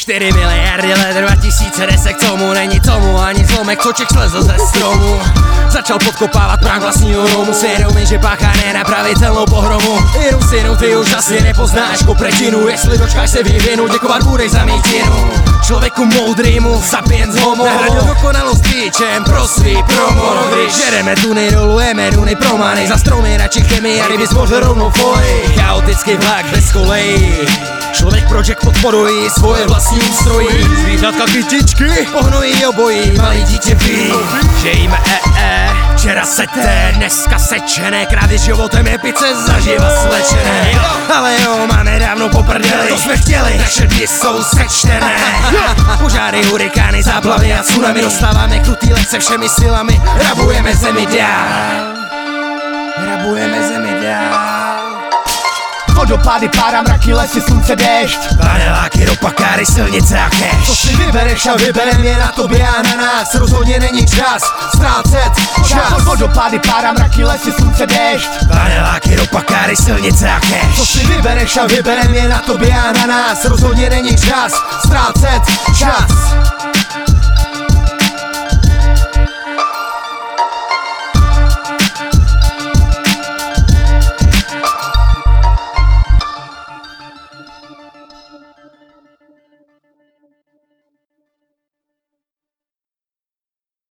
4 miliardy let 2010, k tomu není tomu ani zlomek, co Čech slezl ze stromu. Začal podkopávat prach vlastního romu, si neumí, že páchá nenapravitelnou pohromu. Jenom synu, ty už asi nepoznáš kopretinu, jestli dočkáš se vývinu, děkovat budeš za mítinu. Člověku moudrýmu, sapiens homo, nahradil dokonalost píčem pro svý promo. Když žereme tuny, rolujeme duny pro many, za stromy radši chemii a ryby zmoře rovnou folii. Chaotický vlak bez kolejí, člověk projekt podporují svoje vlastní ústrojí. Zvířatka kytičky pohnují obojí, malý dítě ví, že jíme včera seté, dneska sečené, krávy životem je pice zaživa slečené. Ale jo, máme dávno po prdeli, to jsme chtěli, naše dny jsou sečtené. Požáry, hurikány, záplavy a tsunami, dostáváme krutý lekce všemi silami, rabujeme zemi dál. Rabujeme zemi dál. Vodopády, pára, mraky, lesy, slunce, déšť, paneláky, ropa, káry, silnice a cash. Co si vybereš a vyberem je na tobě a na nás, rozhodně není čas ztrácet čas. Vodopády, pára, mraky, lesy, slunce, déšť, paneláky, ropa, káry, silnice a cash. Co si vybereš a vyberem je na tobě a na nás, rozhodně není čas ztrácet čas.